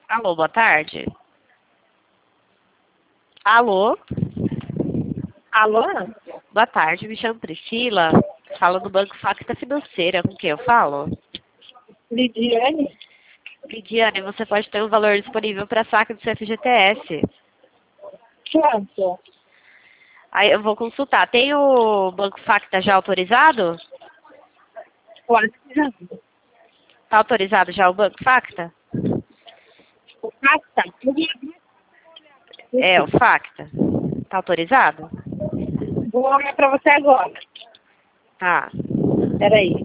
Alô, boa tarde. Alô, Alô? boa tarde, me chamo Priscila. Falo do Banco Facta Financeira, com quem eu falo? Lidiane? Lidiane, você pode ter um valor disponível para saque do seu FGTS. Quanto? Aí eu vou consultar. Tem o Banco Facta já autorizado? Quanto? Está autorizado já o Banco Facta? O Casta? É, o Facta. Está autorizado? Vou olhar pra você agora. Tá. Peraí.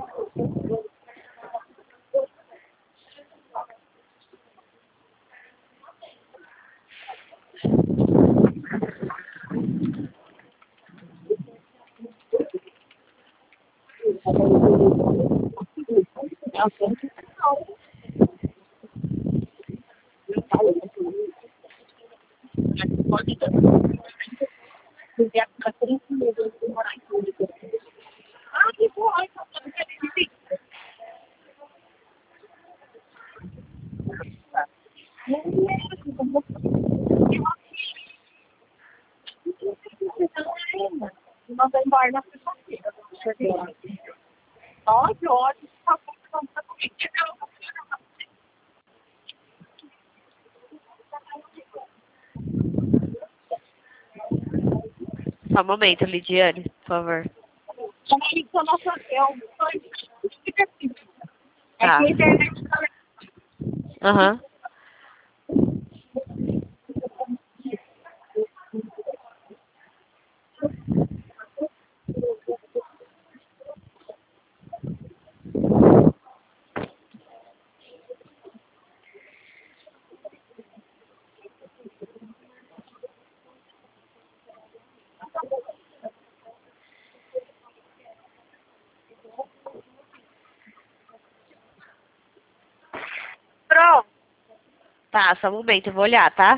Não vai embora na sexta-feira. Ótimo, ótimo. Só um momento, Lidiane, por favor. É Tá. que a internet Aham. pronto. Tá, só um momento, eu vou olhar, tá?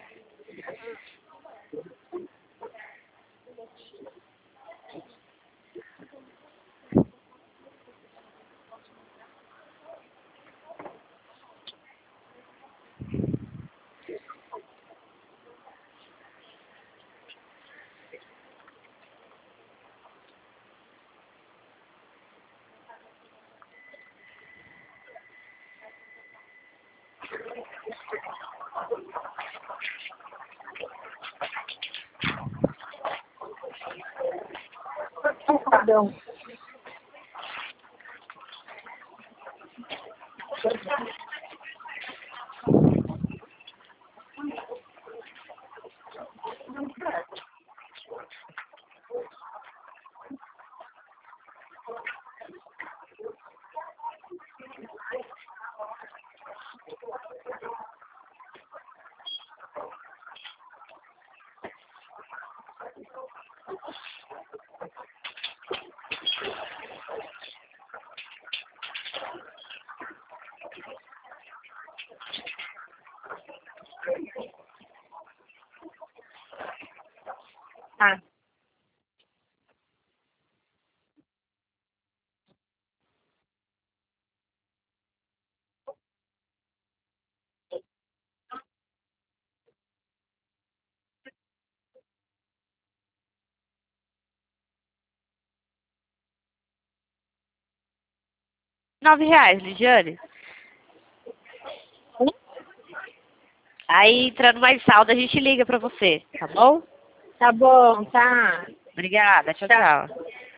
Perdão. Ah. R$ 9, Lidiane. Aí, entrando mais saldo, a gente liga pra você, tá bom? Tá bom, tá. Obrigada, tchau, Tá. tchau.